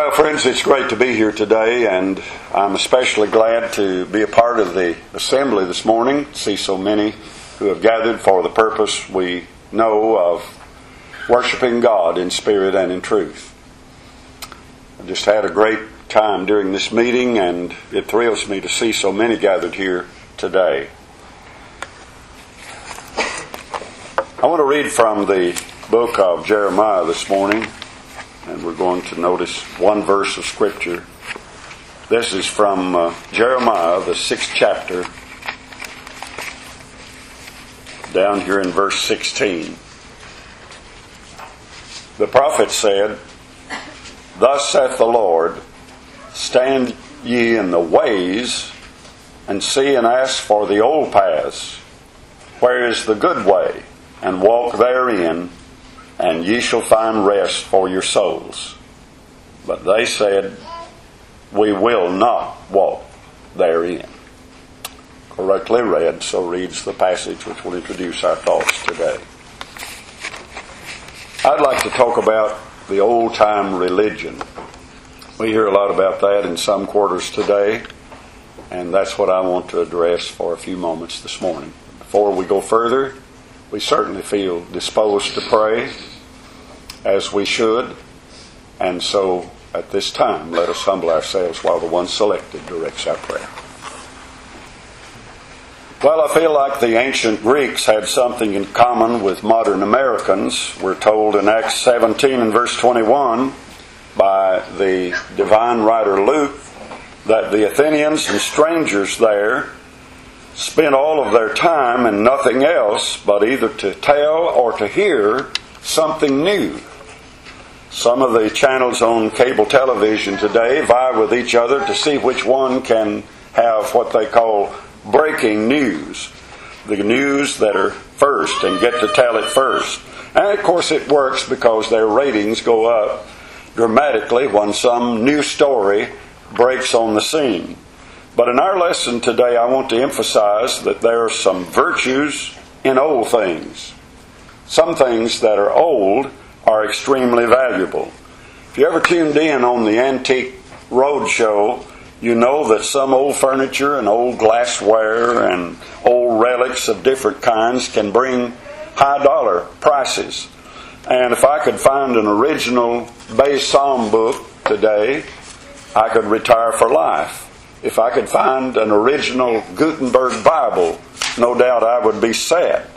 Well, friends, it's great to be here today, and I'm especially glad to be a part of the assembly this morning, see so many who have gathered for the purpose we know of worshiping God in spirit and in truth. I just had a great time during this meeting, and it thrills me to see so many gathered here today. I want to read from the book of Jeremiah this morning. And we're going to notice one verse of Scripture. This is from Jeremiah, the 6th chapter, down here in verse 16. The prophet said, "Thus saith the Lord, stand ye in the ways, and see and ask for the old paths, where is the good way, and walk therein, and ye shall find rest for your souls." But they said, "We will not walk therein." Correctly read, so reads the passage which will introduce our thoughts today. I'd like to talk about the old-time religion. We hear a lot about that in some quarters today, and that's what I want to address for a few moments this morning. Before we go further, we certainly feel disposed to pray, as we should, and so at this time let us humble ourselves while the one selected directs our prayer. Well, I feel like the ancient Greeks had something in common with modern Americans. We're told in Acts 17 and verse 21 by the divine writer Luke that the Athenians and strangers there spent all of their time in nothing else but either to tell or to hear something new. Some of the channels on cable television today vie with each other to see which one can have what they call breaking news. The news that are first and get to tell it first. And of course it works because their ratings go up dramatically when some new story breaks on the scene. But in our lesson today, I want to emphasize that there are some virtues in old things. Some things that are old are extremely valuable. If you ever tuned in on the Antique Roadshow, you know that some old furniture and old glassware and old relics of different kinds can bring high dollar prices. And if I could find an original Bay Psalm book today, I could retire for life. If I could find an original Gutenberg Bible, no doubt I would be set.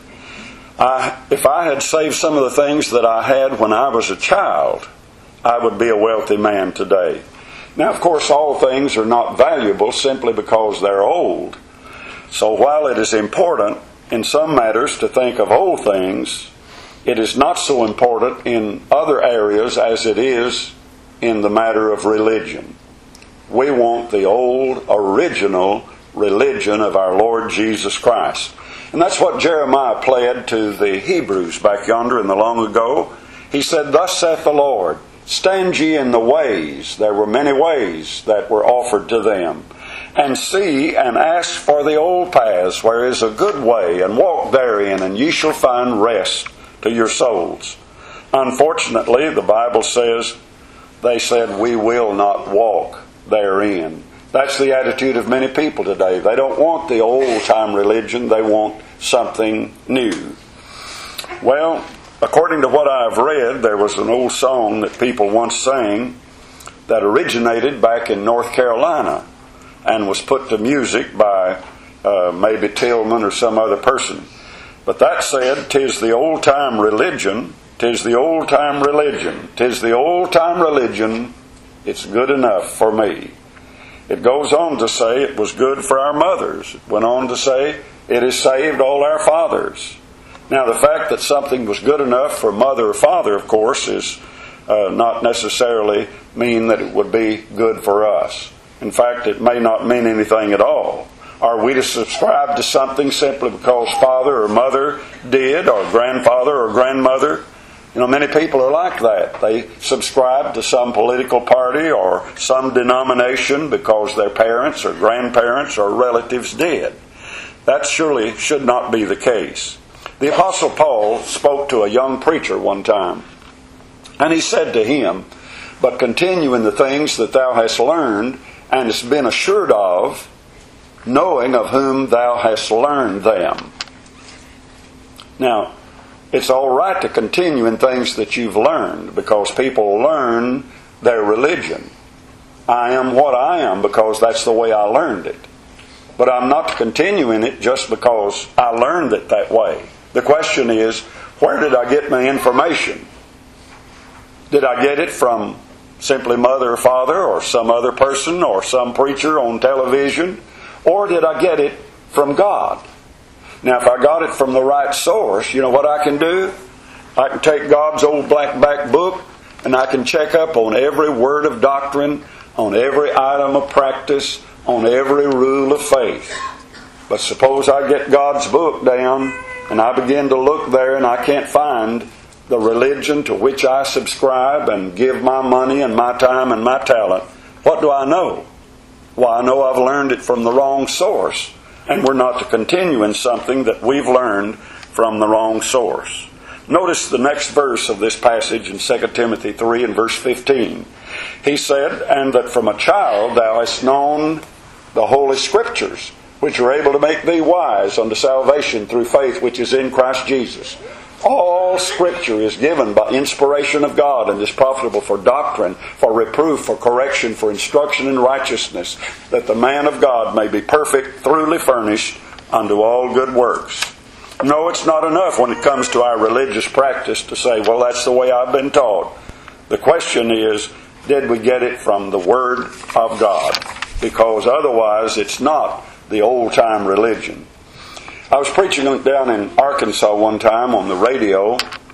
If I had saved some of the things that I had when I was a child, I would be a wealthy man today. Now, of course, all things are not valuable simply because they're old. So while it is important in some matters to think of old things, it is not so important in other areas as it is in the matter of religion. We want the old, original religion of our Lord Jesus Christ. And that's what Jeremiah pled to the Hebrews back yonder in the long ago. He said, "Thus saith the Lord, stand ye in the ways." There were many ways that were offered to them. "And see and ask for the old paths, where is a good way, and walk therein, and ye shall find rest to your souls." Unfortunately, the Bible says, they said, "We will not walk therein." That's the attitude of many people today. They don't want the old-time religion. They want something new. Well, according to what I've read, there was an old song that people once sang that originated back in North Carolina and was put to music by maybe Tillman or some other person. But that said, "'Tis the old-time religion, 'tis the old-time religion, 'tis the old-time religion, it's good enough for me." It goes on to say it was good for our mothers. It went on to say it has saved all our fathers. Now, the fact that something was good enough for mother or father, of course, is not necessarily mean that it would be good for us. In fact, it may not mean anything at all. Are we to subscribe to something simply because father or mother did, or grandfather or grandmother? You know, many people are like that. They subscribe to some political party or some denomination because their parents or grandparents or relatives did. That surely should not be the case. The Apostle Paul spoke to a young preacher one time, and he said to him, but continue in the things that thou hast learned and hast been assured of, knowing of whom thou hast learned them. Now, it's all right to continue in things that you've learned, because people learn their religion. I am what I am because that's the way I learned it. But I'm not to continue in it just because I learned it that way. The question is, where did I get my information? Did I get it from simply mother or father or some other person or some preacher on television? Or did I get it from God? Now, if I got it from the right source, you know what I can do? I can take God's old black back book and I can check up on every word of doctrine, on every item of practice, on every rule of faith. But suppose I get God's book down and I begin to look there and I can't find the religion to which I subscribe and give my money and my time and my talent. What do I know? Well, I know I've learned it from the wrong source, and we're not to continue in something that we've learned from the wrong source. Notice the next verse of this passage in 2 Timothy 3 and verse 15. He said, "And that from a child thou hast known the Holy Scriptures, which are able to make thee wise unto salvation through faith which is in Christ Jesus." All Scripture is given by inspiration of God and is profitable for doctrine, for reproof, for correction, for instruction in righteousness, that the man of God may be perfect, thoroughly furnished unto all good works. No, it's not enough when it comes to our religious practice to say, well, that's the way I've been taught. The question is, did we get it from the Word of God? Because otherwise it's not the old-time religion. I was preaching down in Arkansas one time on the radio,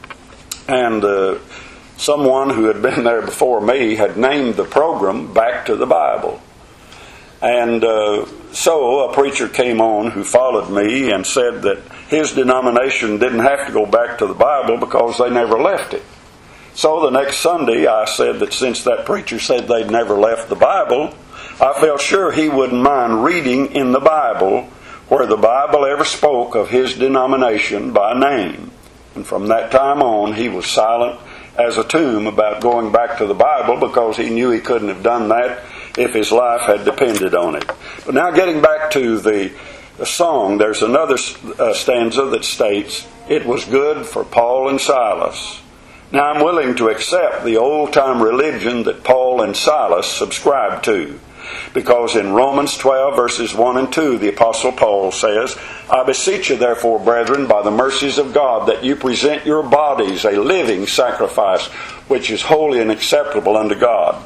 and someone who had been there before me had named the program Back to the Bible. And so a preacher came on who followed me and said that his denomination didn't have to go back to the Bible because they never left it. So the next Sunday I said that since that preacher said they'd never left the Bible, I felt sure he wouldn't mind reading in the Bible where the Bible ever spoke of his denomination by name. And from that time on, he was silent as a tomb about going back to the Bible because he knew he couldn't have done that if his life had depended on it. But now getting back to the song, there's another stanza that states, "It was good for Paul and Silas." Now I'm willing to accept the old-time religion that Paul and Silas subscribed to. Because in Romans 12 verses 1 and 2, the Apostle Paul says, "I beseech you therefore, brethren, by the mercies of God, that you present your bodies a living sacrifice, which is holy and acceptable unto God."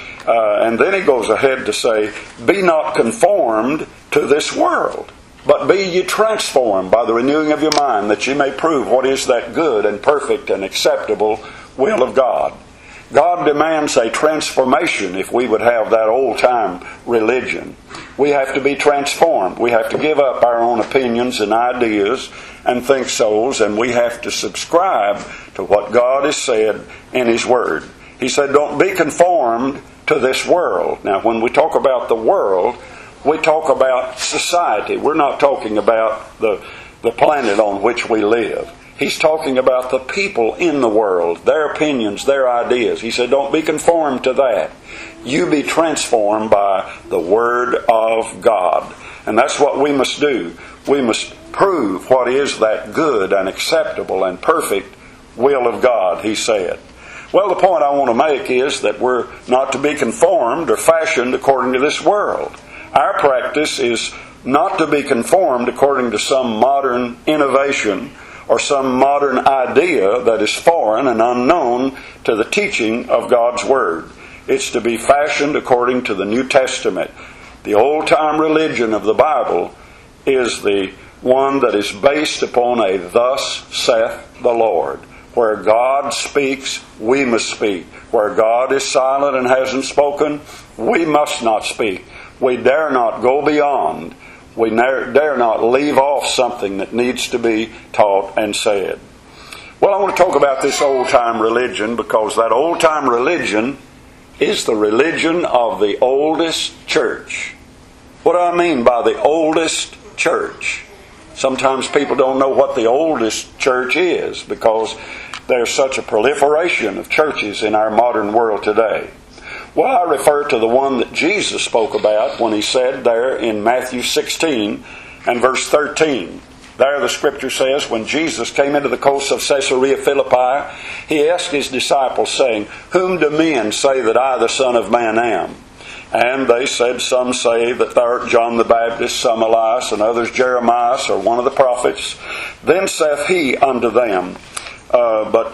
And then he goes ahead to say, "Be not conformed to this world, but be ye transformed by the renewing of your mind, that ye may prove what is that good and perfect and acceptable will of God." God demands a transformation if we would have that old-time religion. We have to be transformed. We have to give up our own opinions and ideas and think so's, and we have to subscribe to what God has said in His Word. He said, don't be conformed to this world. Now, when we talk about the world, we talk about society. We're not talking about the planet on which we live. He's talking about the people in the world, their opinions, their ideas. He said, don't be conformed to that. You be transformed by the Word of God. And that's what we must do. We must prove what is that good and acceptable and perfect will of God, he said. Well, the point I want to make is that we're not to be conformed or fashioned according to this world. Our practice is not to be conformed according to some modern innovation or some modern idea that is foreign and unknown to the teaching of God's Word. It's to be fashioned according to the New Testament. The old-time religion of the Bible is the one that is based upon a "Thus saith the Lord." Where God speaks, we must speak. Where God is silent and hasn't spoken, we must not speak. We dare not go beyond. We dare not leave off something that needs to be taught and said. Well, I want to talk about this old-time religion because that old-time religion is the religion of the oldest church. What do I mean by the oldest church? Sometimes people don't know what the oldest church is because there's such a proliferation of churches in our modern world today? Well, I refer to the one that Jesus spoke about when He said there in Matthew 16 and verse 13. There the Scripture says, when Jesus came into the coast of Caesarea Philippi, He asked His disciples, saying, "Whom do men say that I, the Son of Man, am?" And they said, "Some say that thou art John the Baptist, some Elias, and others Jeremiah, or one of the prophets." Then saith He unto them, but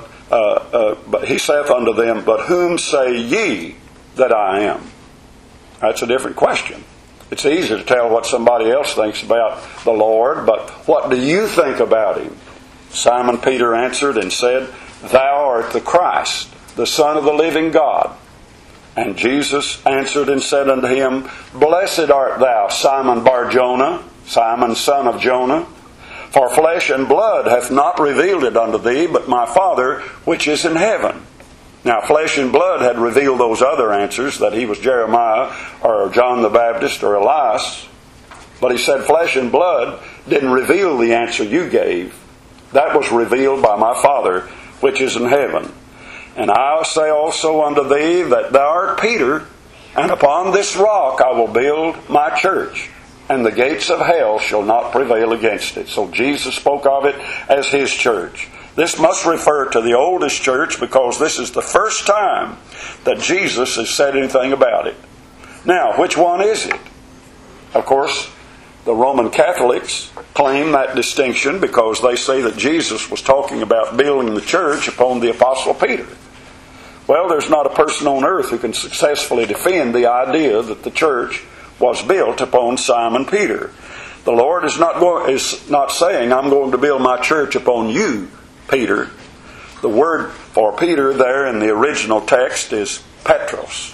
He saith unto them, "But whom say ye that I am?" That's a different question. It's easy to tell what somebody else thinks about the Lord, but what do you think about Him? Simon Peter answered and said, "Thou art the Christ, the Son of the living God." And Jesus answered and said unto him, "Blessed art thou, Simon Bar-Jonah, Simon son of Jonah, for flesh and blood hath not revealed it unto thee, but my Father which is in heaven." Now, flesh and blood had revealed those other answers, that he was Jeremiah or John the Baptist or Elias. But He said flesh and blood didn't reveal the answer you gave. That was revealed by my Father which is in heaven. "And I'll say also unto thee that thou art Peter, and upon this rock I will build my church, and the gates of hell shall not prevail against it." So Jesus spoke of it as His church. This must refer to the oldest church, because this is the first time that Jesus has said anything about it. Now, which one is it? Of course, the Roman Catholics claim that distinction because they say that Jesus was talking about building the church upon the Apostle Peter. Well, there's not a person on earth who can successfully defend the idea that the church was built upon Simon Peter. The Lord is not saying, "I'm going to build my church upon you, Peter." The word for Peter there in the original text is Petros.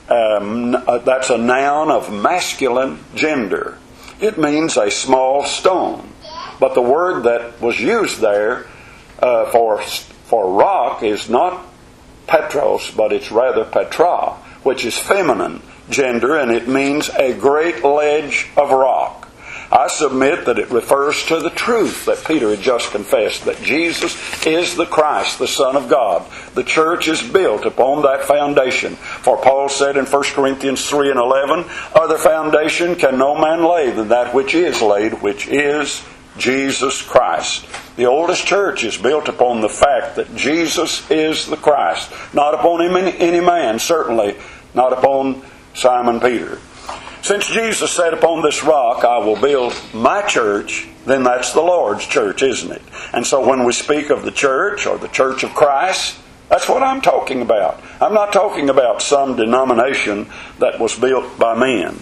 That's a noun of masculine gender. It means a small stone. But the word that was used there for rock is not Petros, but it's rather Petra, which is feminine gender, and it means a great ledge of rock. I submit that it refers to the truth that Peter had just confessed, that Jesus is the Christ, the Son of God. The church is built upon that foundation. For Paul said in 1 Corinthians 3 and 11, "Other foundation can no man lay than that which is laid, which is Jesus Christ." The oldest church is built upon the fact that Jesus is the Christ. Not upon any man, certainly not upon Simon Peter. Since Jesus said, "Upon this rock I will build my church," then that's the Lord's church, isn't it? And so when we speak of the church or the Church of Christ, that's what I'm talking about. I'm not talking about some denomination that was built by men.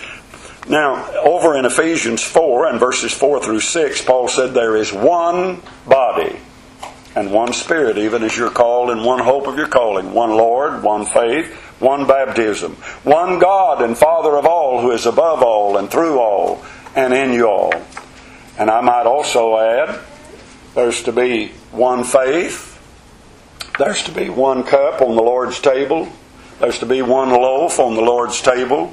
Now, over in Ephesians 4 and verses 4 through 6, Paul said there is one body and one Spirit, even as you're called, in one hope of your calling, one Lord, one faith, one baptism, one God and Father of all, who is above all and through all and in you all. And I might also add, there's to be one faith, there's to be one cup on the Lord's table, there's to be one loaf on the Lord's table,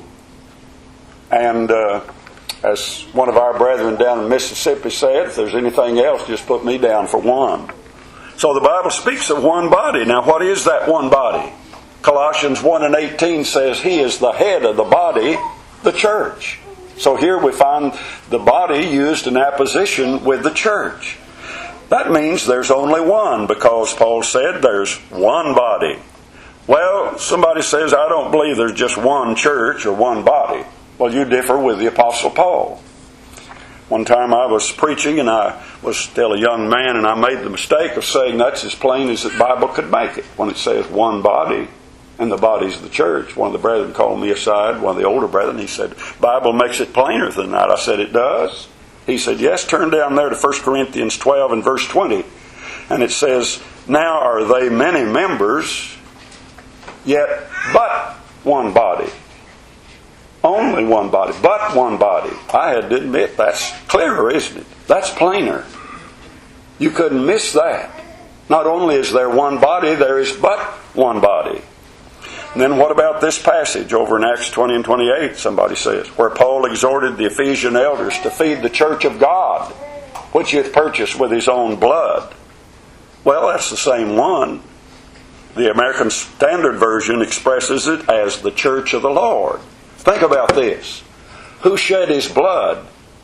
and as one of our brethren down in Mississippi said, if there's anything else, just put me down for one. So the Bible speaks of one body. Now, what is that one body? Colossians 1 and 18 says He is the head of the body, the church. So here we find the body used in apposition with the church. That means there's only one, because Paul said there's one body. Well, somebody says, "I don't believe there's just one church or one body." Well, you differ with the Apostle Paul. One time I was preaching, and I was still a young man, and I made the mistake of saying that's as plain as the Bible could make it. When it says one body, and the body's the church. One of the brethren called me aside, one of the older brethren, he said, "Bible makes it plainer than that." I said, "It does?" He said, "Yes, turn down there to 1 Corinthians 12 and verse 20. And it says, 'Now are they many members, yet but one body.'" Only one body, but one body. I had to admit, that's clearer, isn't it? That's plainer. You couldn't miss that. Not only is there one body, there is but one body. And then what about this passage over in Acts 20 and 28, somebody says, where Paul exhorted the Ephesian elders to feed the church of God, which he hath purchased with his own blood. Well, that's the same one. The American Standard Version expresses it as the church of the Lord. Think about this. Who shed His blood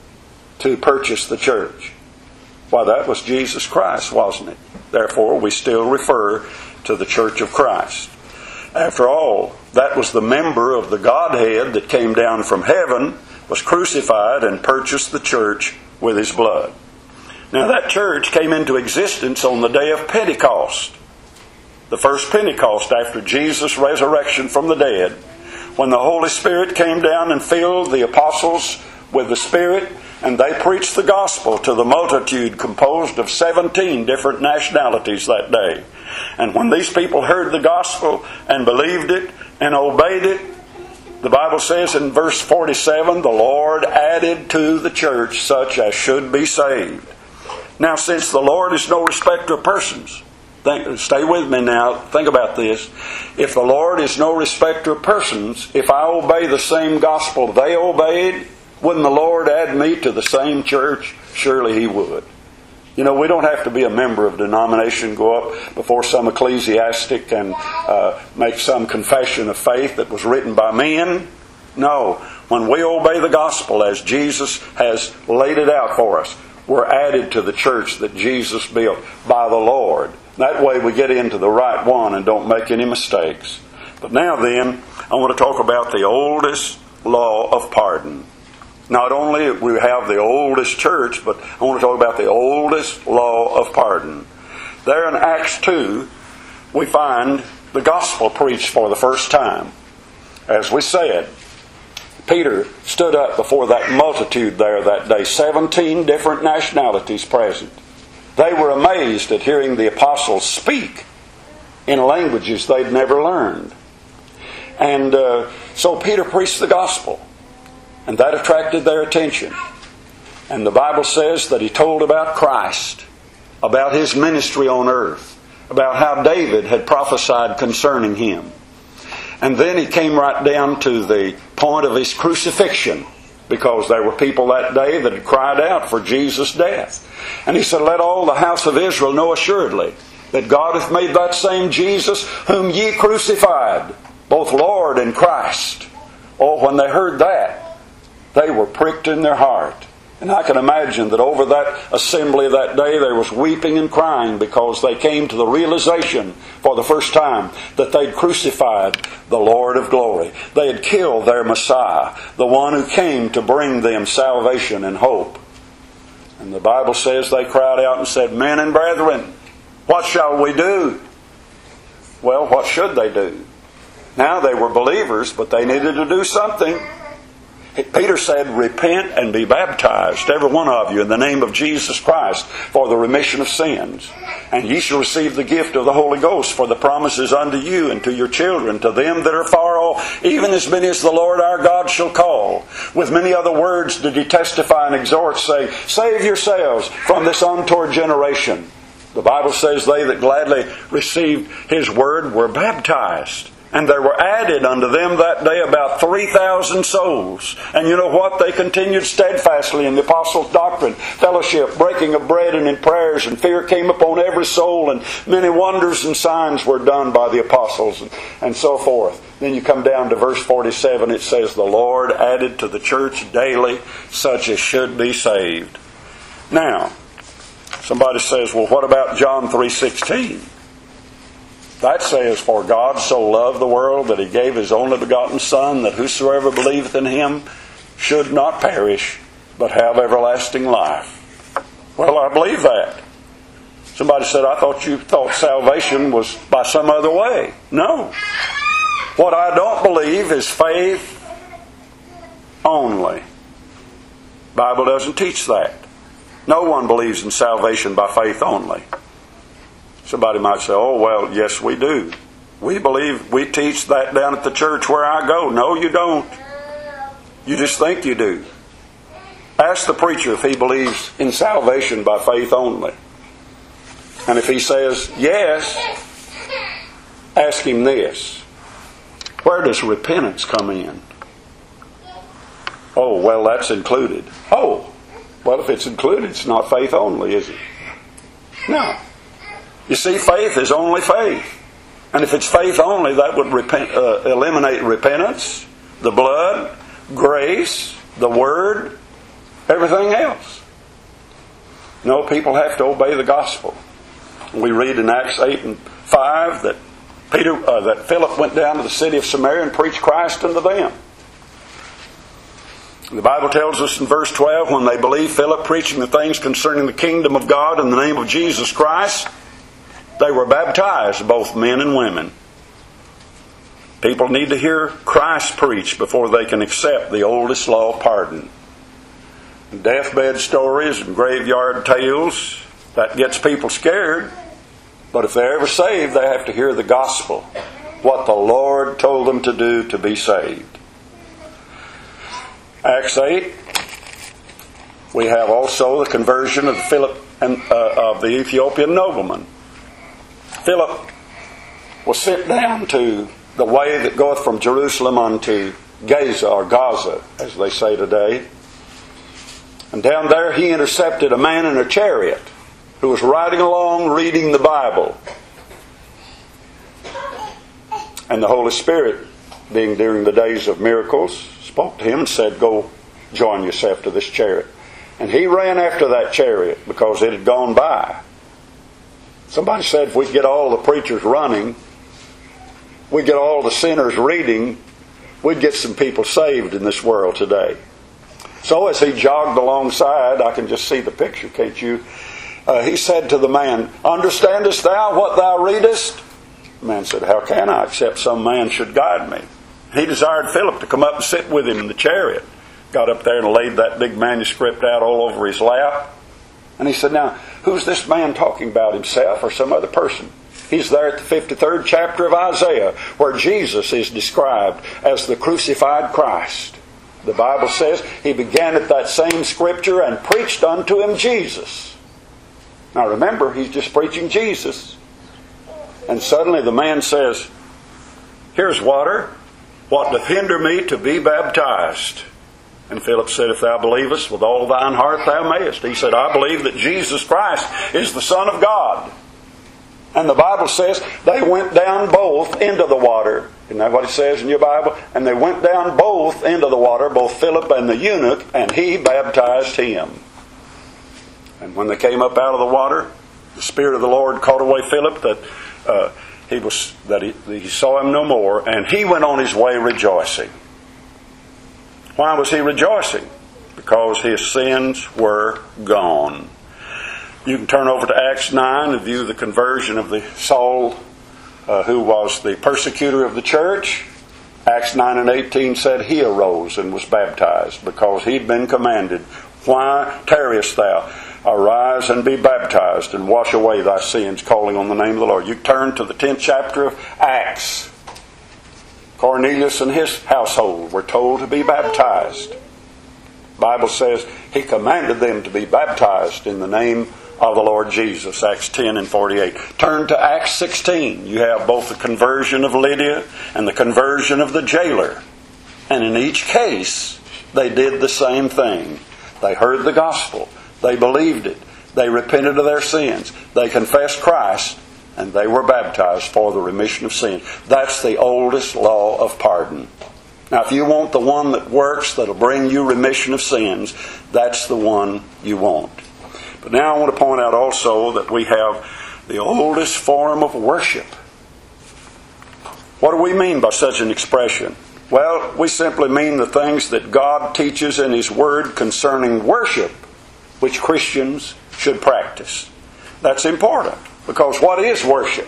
to purchase the church? Why, that was Jesus Christ, wasn't it? Therefore, we still refer to the church of Christ. After all, that was the member of the Godhead that came down from heaven, was crucified, and purchased the church with His blood. Now, that church came into existence on the day of Pentecost. The first Pentecost after Jesus' resurrection from the dead, when the Holy Spirit came down and filled the apostles with the Spirit, and they preached the gospel to the multitude composed of 17 different nationalities that day. And when these people heard the gospel and believed it and obeyed it, the Bible says in verse 47, the Lord added to the church such as should be saved. Now, since the Lord is no respecter of persons, stay with me now, think about this. If the Lord is no respecter of persons, if I obey the same gospel they obeyed, wouldn't the Lord add me to the same church? Surely He would. You know, we don't have to be a member of a denomination, go up before some ecclesiastic and make some confession of faith that was written by men. No. When we obey the gospel as Jesus has laid it out for us, we're added to the church that Jesus built by the Lord. That way we get into the right one and don't make any mistakes. But now then, I want to talk about the oldest law of pardon. Not only do we have the oldest church, but I want to talk about the oldest law of pardon. There in Acts 2, we find the gospel preached for the first time. As we said, Peter stood up before that multitude there that day, 17 different nationalities present. They were amazed at hearing the apostles speak in languages they'd never learned. And so Peter preached the gospel. And that attracted their attention. And the Bible says that he told about Christ, about His ministry on earth, about how David had prophesied concerning Him. And then he came right down to the point of His crucifixion, because there were people that day that had cried out for Jesus' death. And he said, let all the house of Israel know assuredly that God hath made that same Jesus whom ye crucified, both Lord and Christ. Oh, when they heard that, they were pricked in their heart. And I can imagine that over that assembly that day there was weeping and crying, because they came to the realization for the first time that they'd crucified the Lord of glory. They had killed their Messiah, the one who came to bring them salvation and hope. And the Bible says they cried out and said, men and brethren, what shall we do? Well, what should they do? Now they were believers, but they needed to do something. Peter said, repent and be baptized, every one of you, in the name of Jesus Christ, for the remission of sins. And ye shall receive the gift of the Holy Ghost, for the promise is unto you and to your children, to them that are far off, even as many as the Lord our God shall call. With many other words did he testify and exhort, say, save yourselves from this untoward generation. The Bible says they that gladly received his word were baptized. And there were added unto them that day about 3,000 souls. And you know what? They continued steadfastly in the apostles' doctrine, fellowship, breaking of bread, and in prayers. And fear came upon every soul. And many wonders and signs were done by the apostles, and so forth. Then you come down to verse 47. It says, the Lord added to the church daily such as should be saved. Now, somebody says, well, what about John 3:16? That says, for God so loved the world that He gave His only begotten Son, that whosoever believeth in Him should not perish, but have everlasting life. Well, I believe that. Somebody said, I thought you thought salvation was by some other way. No. What I don't believe is faith only. The Bible doesn't teach that. No one believes in salvation by faith only. Somebody might say, oh, well, yes, we do. We teach that down at the church where I go. No, you don't. You just think you do. Ask the preacher if he believes in salvation by faith only. And if he says yes, ask him this. Where does repentance come in? Oh, well, that's included. Oh, well, if it's included, it's not faith only, is it? No. You see, faith is only faith. And if it's faith only, that would eliminate repentance, the blood, grace, the Word, everything else. No, people have to obey the gospel. We read in Acts 8 and 5 that Philip went down to the city of Samaria and preached Christ unto them. The Bible tells us in verse 12, when they believed Philip preaching the things concerning the kingdom of God in the name of Jesus Christ, they were baptized, both men and women. People need to hear Christ preached before they can accept the oldest law of pardon. Deathbed stories and graveyard tales, that gets people scared. But if they're ever saved, they have to hear the gospel, what the Lord told them to do to be saved. Acts 8, we have also the conversion of Philip and of the Ethiopian nobleman. Philip was sent down to the way that goeth from Jerusalem unto Gaza, or Gaza, as they say today. And down there he intercepted a man in a chariot who was riding along reading the Bible. And the Holy Spirit, being during the days of miracles, spoke to him and said, "Go join yourself to this chariot." And he ran after that chariot because it had gone by. Somebody said if we get all the preachers running, we get all the sinners reading, we'd get some people saved in this world today. So as he jogged alongside, I can just see the picture, can't you? He said to the man, "Understandest thou what thou readest?" The man said, "How can I, except some man should guide me?" He desired Philip to come up and sit with him in the chariot. Got up there and laid that big manuscript out all over his lap. And he said, "Now, who's this man talking about, himself or some other person?" He's there at the 53rd chapter of Isaiah, where Jesus is described as the crucified Christ. The Bible says he began at that same scripture and preached unto him Jesus. Now remember, he's just preaching Jesus. And suddenly the man says, "Here's water. What doth hinder me to be baptized?" And Philip said, "If thou believest with all thine heart, thou mayest." He said, "I believe that Jesus Christ is the Son of God." And the Bible says they went down both into the water. Isn't that what it says in your Bible? And they went down both into the water, both Philip and the eunuch, and he baptized him. And when they came up out of the water, the Spirit of the Lord caught away Philip, that he saw him no more, and he went on his way rejoicing. Why was he rejoicing? Because his sins were gone. You can turn over to Acts 9 and view the conversion of the Saul, who was the persecutor of the church. Acts 9 and 18 said he arose and was baptized because he'd been commanded, "Why tarriest thou? Arise and be baptized and wash away thy sins, calling on the name of the Lord." You turn to the 10th chapter of Acts. Cornelius and his household were told to be baptized. The Bible says he commanded them to be baptized in the name of the Lord Jesus. Acts 10 and 48. Turn to Acts 16. You have both the conversion of Lydia and the conversion of the jailer. And in each case, they did the same thing. They heard the gospel. They believed it. They repented of their sins. They confessed Christ, and they were baptized for the remission of sin. That's the oldest law of pardon. Now, if you want the one that works, that'll bring you remission of sins, that's the one you want. But now I want to point out also that we have the oldest form of worship. What do we mean by such an expression? Well, we simply mean the things that God teaches in His Word concerning worship, which Christians should practice. That's important, because what is worship?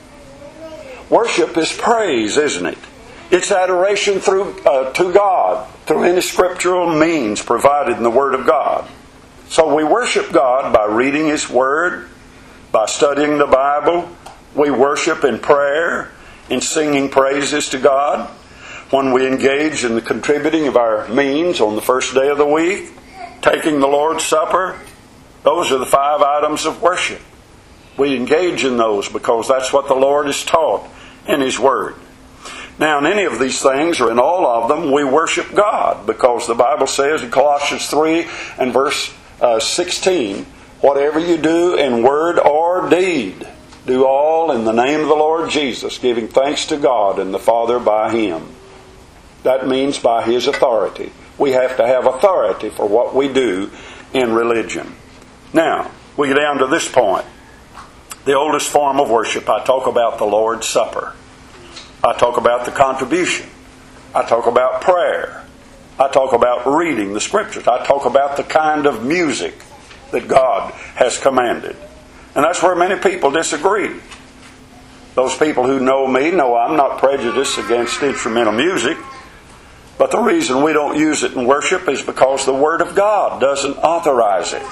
Worship is praise, isn't it? It's adoration to God through any scriptural means provided in the Word of God. So we worship God by reading His Word, by studying the Bible. We worship in prayer, in singing praises to God. When we engage in the contributing of our means on the first day of the week, taking the Lord's Supper, those are the 5 items of worship. We engage in those because that's what the Lord has taught in His Word. Now, in any of these things, or in all of them, we worship God, because the Bible says in Colossians 3 and verse 16, "Whatever you do in word or deed, Do all in the name of the Lord Jesus, giving thanks to God and the Father by Him. That means by His authority. We have to have authority for what we do in religion. Now, we get down to this point. The oldest form of worship, I talk about the Lord's Supper. I talk about the contribution. I talk about prayer. I talk about reading the Scriptures. I talk about the kind of music that God has commanded. And that's where many people disagree. Those people who know me know I'm not prejudiced against instrumental music. But the reason we don't use it in worship is because the Word of God doesn't authorize it.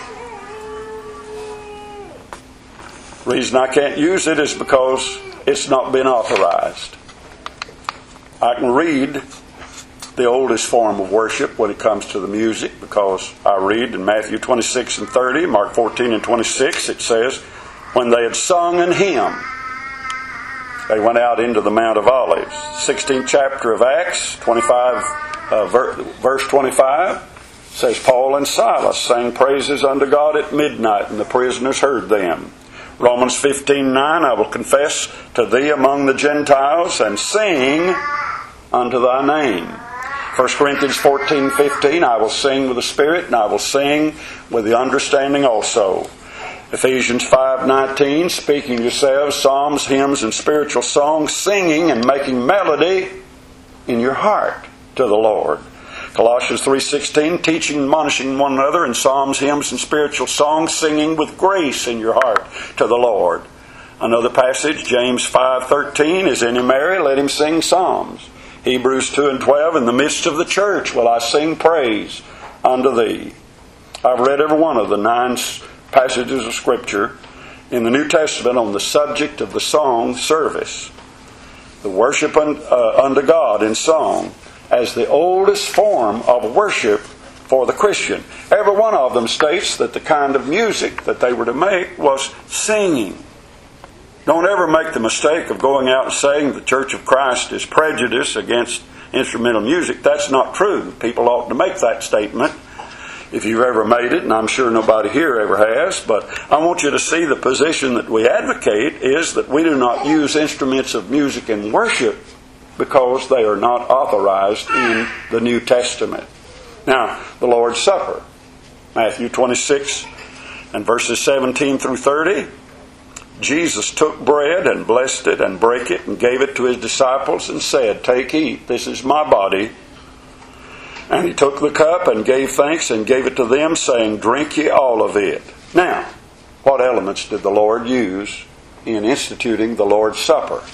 The reason I can't use it is because it's not been authorized. I can read the oldest form of worship when it comes to the music, because I read in Matthew 26 and 30, Mark 14 and 26, it says, when they had sung an hymn, they went out into the Mount of Olives. 16th chapter of Acts, verse 25, says, Paul and Silas sang praises unto God at midnight, and the prisoners heard them. Romans 15:9, I will confess to thee among the Gentiles, and sing unto thy name. 1 Corinthians 14:15, I will sing with the Spirit, and I will sing with the understanding also. Ephesians 5:19, speaking yourselves psalms, hymns, and spiritual songs, singing and making melody in your heart to the Lord. Colossians 3:16, teaching and admonishing one another in psalms, hymns, and spiritual songs, singing with grace in your heart to the Lord. Another passage, James 5:13, is any merry? Let him sing psalms. Hebrews 2:12, in the midst of the church will I sing praise unto thee. I've read every one of the 9 passages of Scripture in the New Testament on the subject of the song service. The worship unto God in song as the oldest form of worship for the Christian. Every one of them states that the kind of music that they were to make was singing. Don't ever make the mistake of going out and saying the Church of Christ is prejudiced against instrumental music. That's not true. People ought to make that statement if you've ever made it, and I'm sure nobody here ever has. But I want you to see the position that we advocate is that we do not use instruments of music in worship because they are not authorized in the New Testament. Now, the Lord's Supper, Matthew 26 and verses 17 through 30. Jesus took bread and blessed it and brake it and gave it to His disciples and said, take, eat, this is my body. And He took the cup and gave thanks and gave it to them, saying, drink ye all of it. Now, what elements did the Lord use in instituting the Lord's Supper?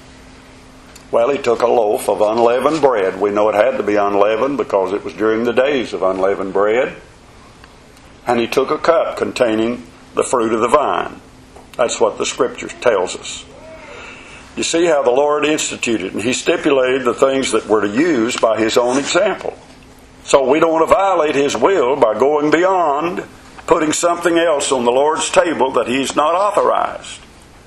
Well, He took a loaf of unleavened bread. We know it had to be unleavened because it was during the days of unleavened bread. And He took a cup containing the fruit of the vine. That's what the Scripture tells us. You see how the Lord instituted, and He stipulated the things that were to use by His own example. So we don't want to violate His will by going beyond putting something else on the Lord's table that He's not authorized.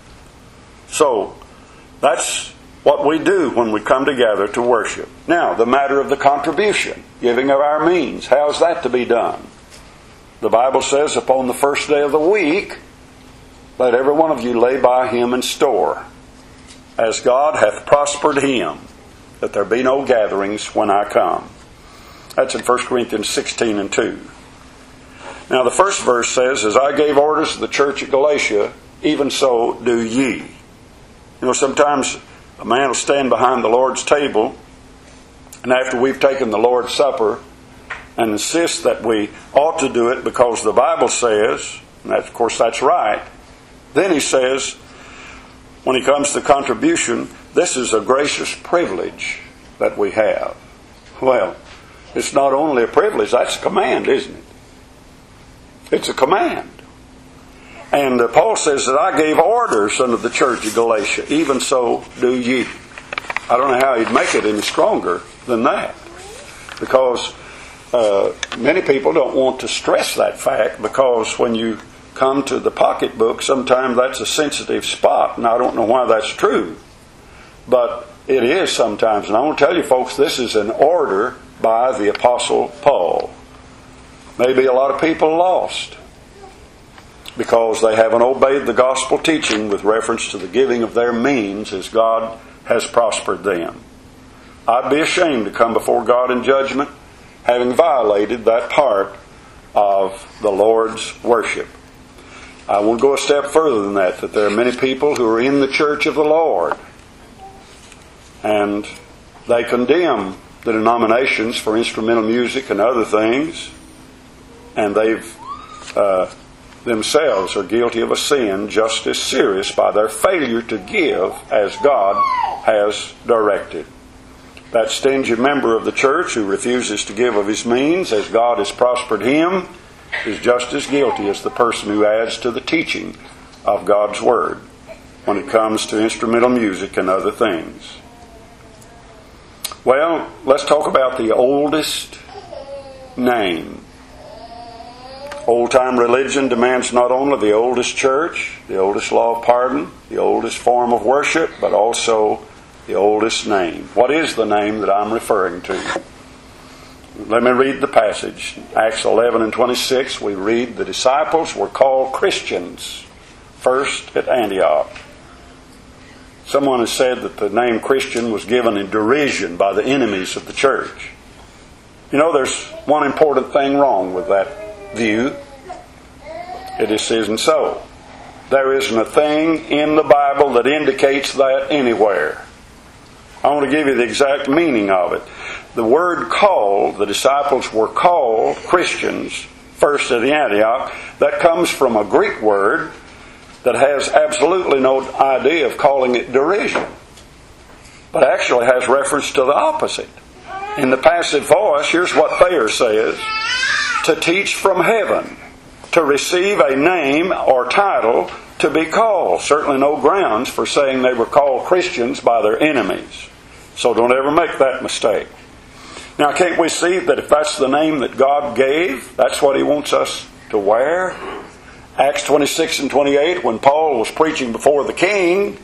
So that's what we do when we come together to worship. Now, the matter of the contribution, giving of our means, how's that to be done? The Bible says, upon the first day of the week, let every one of you lay by him in store, as God hath prospered him, that there be no gatherings when I come. That's in 1 Corinthians 16 and 2. Now the first verse says, as I gave orders to the church at Galatia, even so do ye. You know, sometimes a man will stand behind the Lord's table, and after we've taken the Lord's Supper, and insist that we ought to do it because the Bible says, and of course that's right, then he says, when he comes to contribution, this is a gracious privilege that we have. Well, it's not only a privilege, that's a command, isn't it? It's a command. And Paul says that I gave orders unto the church of Galatia, even so do ye. I don't know how he'd make it any stronger than that. Because many people don't want to stress that fact, because when you come to the pocketbook, sometimes that's a sensitive spot, and I don't know why that's true. But it is sometimes. And I want to tell you folks, this is an order by the Apostle Paul. Maybe a lot of people lost. because they haven't obeyed the gospel teaching with reference to the giving of their means as God has prospered them. I'd be ashamed to come before God in judgment having violated that part of the Lord's worship. I will go a step further than that there are many people who are in the church of the Lord and they condemn the denominations for instrumental music and other things, and they've themselves are guilty of a sin just as serious by their failure to give as God has directed. That stingy member of the church who refuses to give of his means as God has prospered him is just as guilty as the person who adds to the teaching of God's Word when it comes to instrumental music and other things. Well, let's talk about the oldest name. Old-time religion demands not only the oldest church, the oldest law of pardon, the oldest form of worship, but also the oldest name. What is the name that I'm referring to? Let me read the passage. Acts 11 and 26, we read, the disciples were called Christians first at Antioch. Someone has said that the name Christian was given in derision by the enemies of the church. You know, there's one important thing wrong with that view. It isn't so. There isn't a thing in the Bible that indicates that anywhere. I want to give you the exact meaning of it. The word called, the disciples were called Christians first at Antioch. That comes from a Greek word that has absolutely no idea of calling it derision, but actually has reference to the opposite. In the passive voice, here's what Thayer says: to teach from heaven, to receive a name or title to be called. Certainly no grounds for saying they were called Christians by their enemies. So don't ever make that mistake. Now, can't we see that if that's the name that God gave, that's what He wants us to wear? Acts 26 and 28, when Paul was preaching before the king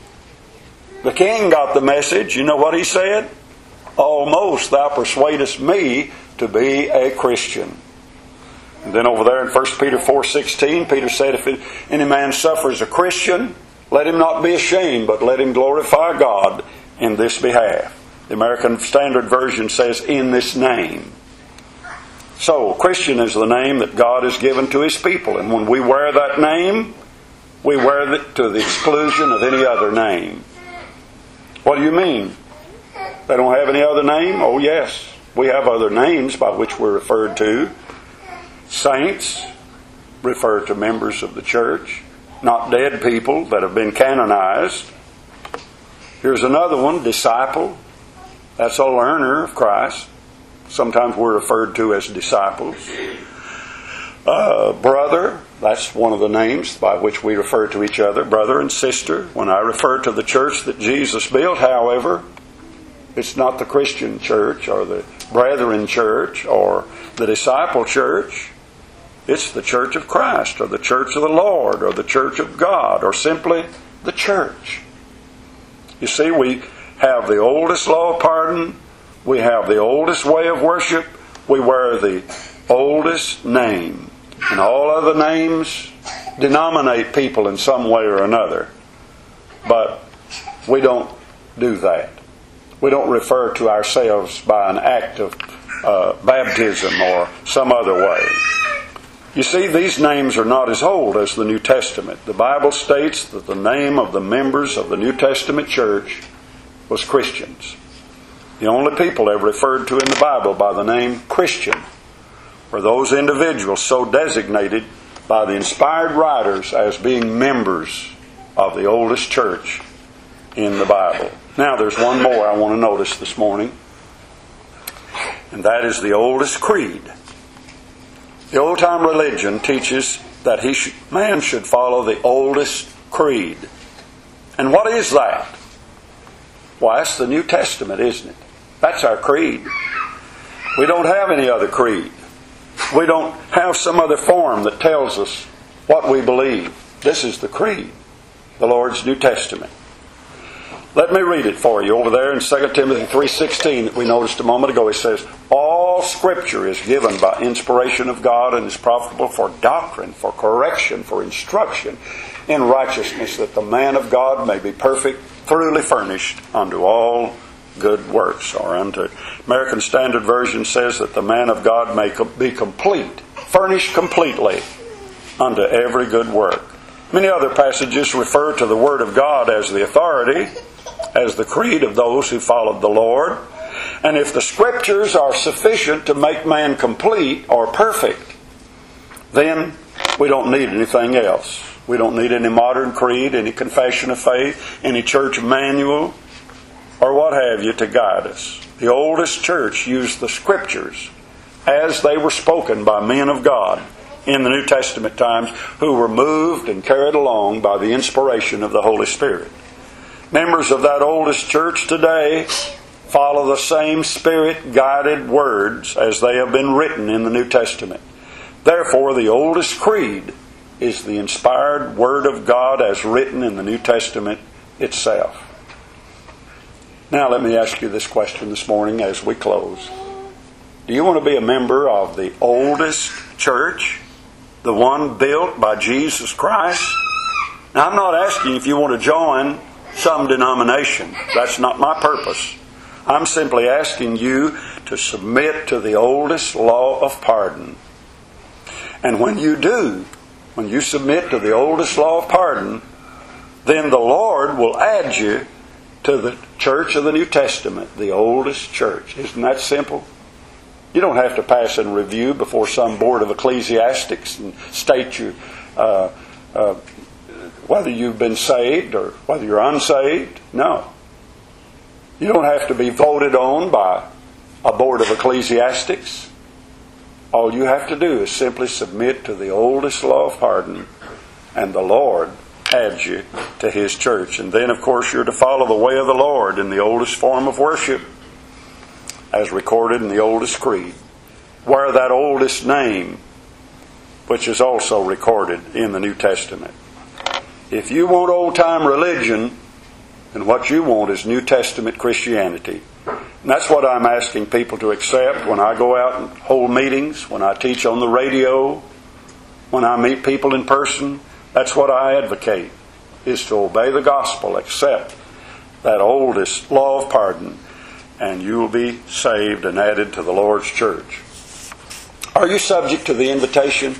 got the message. You know what he said? Almost thou persuadest me to be a Christian. And then over there in 1 Peter 4:16, Peter said, if any man suffers a Christian, let him not be ashamed, but let him glorify God in this behalf. The American Standard Version says, in this name. So, Christian is the name that God has given to His people. And when we wear that name, we wear it to the exclusion of any other name. What do you mean? They don't have any other name? Oh yes, we have other names by which we're referred to. Saints refer to members of the church, not dead people that have been canonized. Here's another one, disciple. That's a learner of Christ. Sometimes we're referred to as disciples. Brother, that's one of the names by which we refer to each other, brother and sister. When I refer to the church that Jesus built, however, it's not the Christian church or the Brethren church or the disciple church. It's the church of Christ or the church of the Lord or the church of God or simply the church. You see, we have the oldest law of pardon. We have the oldest way of worship. We wear the oldest name. And all other names denominate people in some way or another. But we don't do that. We don't refer to ourselves by an act of baptism or some other way. You see, these names are not as old as the New Testament. The Bible states that the name of the members of the New Testament church was Christians. The only people ever referred to in the Bible by the name Christian were those individuals so designated by the inspired writers as being members of the oldest church in the Bible. Now there's one more I want to notice this morning, and that is the oldest creed. The old-time religion teaches that man should follow the oldest creed. And what is that? Well, that's the New Testament, isn't it? That's our creed. We don't have any other creed. We don't have some other form that tells us what we believe. This is the creed, the Lord's New Testament. Let me read it for you over there in 2 Timothy 3:16 that we noticed a moment ago. It says, all all Scripture is given by inspiration of God and is profitable for doctrine, for correction, for instruction in righteousness, that the man of God may be perfect, thoroughly furnished unto all good works. Or unto American Standard Version says that the man of God may be complete, furnished completely unto every good work. Many other passages refer to the Word of God as the authority, as the creed of those who followed the Lord. And if the Scriptures are sufficient to make man complete or perfect, then we don't need anything else. We don't need any modern creed, any confession of faith, any church manual, or what have you to guide us. The oldest church used the Scriptures as they were spoken by men of God in the New Testament times, who were moved and carried along by the inspiration of the Holy Spirit. Members of that oldest church today follow the same Spirit-guided words as they have been written in the New Testament. Therefore, the oldest creed is the inspired Word of God as written in the New Testament itself. Now let me ask you this question this morning as we close. Do you want to be a member of the oldest church, the one built by Jesus Christ? Now, I'm not asking if you want to join some denomination. That's not my purpose. I'm simply asking you to submit to the oldest law of pardon. And when you do, when you submit to the oldest law of pardon, then the Lord will add you to the church of the New Testament, the oldest church. Isn't that simple? You don't have to pass in review before some board of ecclesiastics and state whether you've been saved or whether you're unsaved. No. You don't have to be voted on by a board of ecclesiastics. All you have to do is simply submit to the oldest law of pardon, and the Lord adds you to His church. And then, of course, you're to follow the way of the Lord in the oldest form of worship, as recorded in the oldest creed. Wear that oldest name, which is also recorded in the New Testament. If you want old-time religion, then what you want is New Testament Christianity. And that's what I'm asking people to accept when I go out and hold meetings, when I teach on the radio, when I meet people in person. That's what I advocate, is to obey the gospel, accept that oldest law of pardon, and you will be saved and added to the Lord's church. Are you subject to the invitation?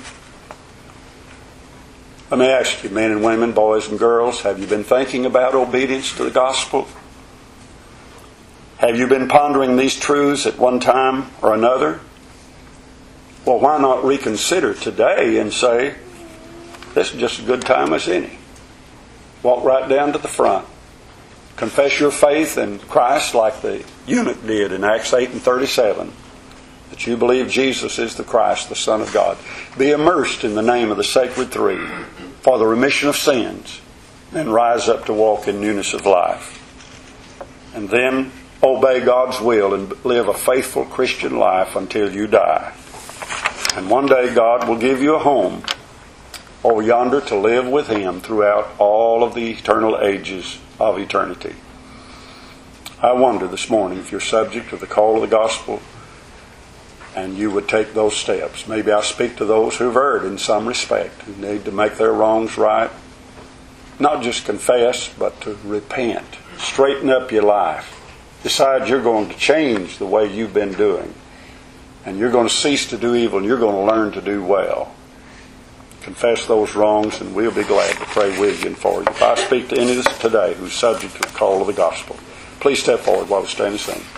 Let me ask you, men and women, boys and girls, have you been thinking about obedience to the gospel? Have you been pondering these truths at one time or another? Well, why not reconsider today and say, this is just as good time as any. Walk right down to the front. Confess your faith in Christ like the eunuch did in Acts 8:37. That you believe Jesus is the Christ, the Son of God. Be immersed in the name of the Sacred Three for the remission of sins. Then rise up to walk in newness of life. And then obey God's will and live a faithful Christian life until you die. And one day God will give you a home over yonder to live with Him throughout all of the eternal ages of eternity. I wonder this morning if you're subject to the call of the gospel and you would take those steps. Maybe I speak to those who've erred in some respect, who need to make their wrongs right. Not just confess, but to repent. Straighten up your life. Decide you're going to change the way you've been doing. And you're going to cease to do evil and you're going to learn to do well. Confess those wrongs and we'll be glad to pray with you and for you. If I speak to any of us today who's subject to the call of the gospel, please step forward while we stand and sing.